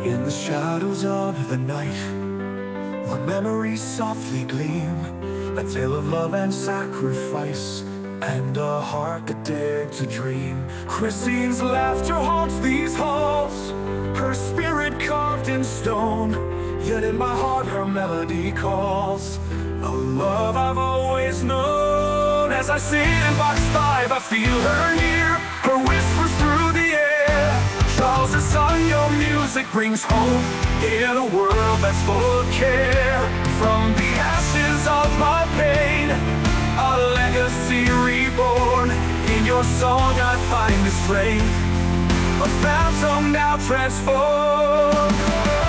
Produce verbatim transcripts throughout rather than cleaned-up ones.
In the shadows of the night, when memories softly gleam, a tale of love and sacrifice, and a heart that dared to dream. Christine's laughter haunts these halls, her spirit carved in stone. Yet in my heart her melody calls a love I've always known. As I sit in box five, I feel her near, her whispers through the air. Charles' son, your music brings hope in a world that's full of care. From the ashes of my pain, a legacy reborn. In your song I find the strength, a phantom now transformed.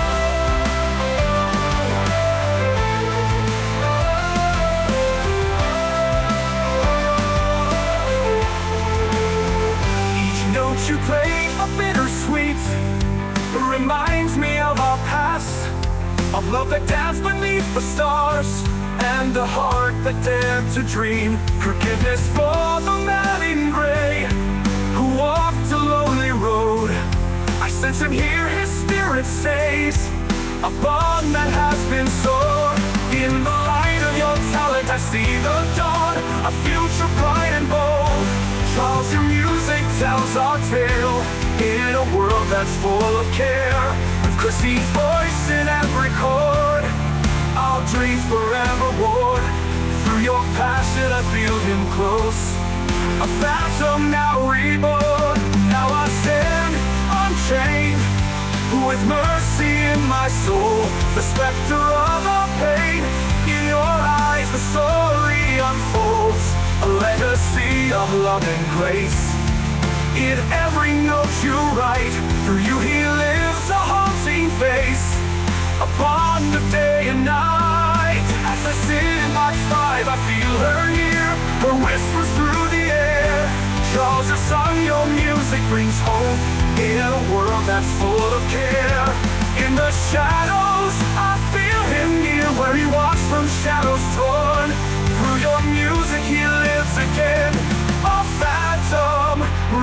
Each note you play, a bittersweet, reminds me of our past, of love that danced beneath the stars, and the heart that dared to dream. Forgiveness for the man in gray who walked a lonely road. I sense him here, his spirit stays, a bond that has been sown. In the light of your talent I see the dawn, a future bright and bold. Charles, your music tells our tale in a world that's full of care. With Christine's voice in every chord, our dreams forever worn. Through your passion I feel him close, a phantom now reborn. Now I stand unchained, with mercy in my soul, the specter of our pain. In your eyes the story unfolds, a legacy of love and grace. In every note you write, through you he lives, a haunting face, a bond of day and night. As I sit in box five, I feel her near, her whispers through the air. Charles, your son, your music brings hope in a world that's full of care. In the shadows, I feel him near, where he walks from shadows torn. Through your music he lives again, a phantom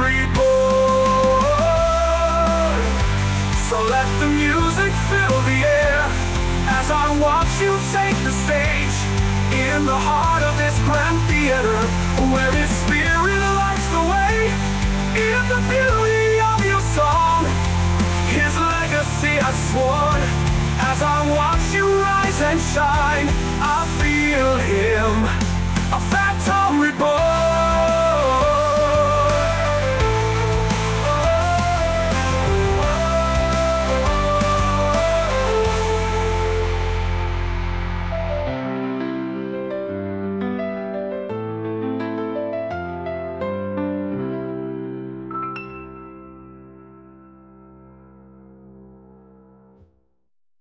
reborn. So let the music fill the air, as I watch you take the stage. In the heart of this grand theater, where his spirit lights the way. In the beauty of your song, his legacy I sworn. As I watch you rise and shine, I feel him.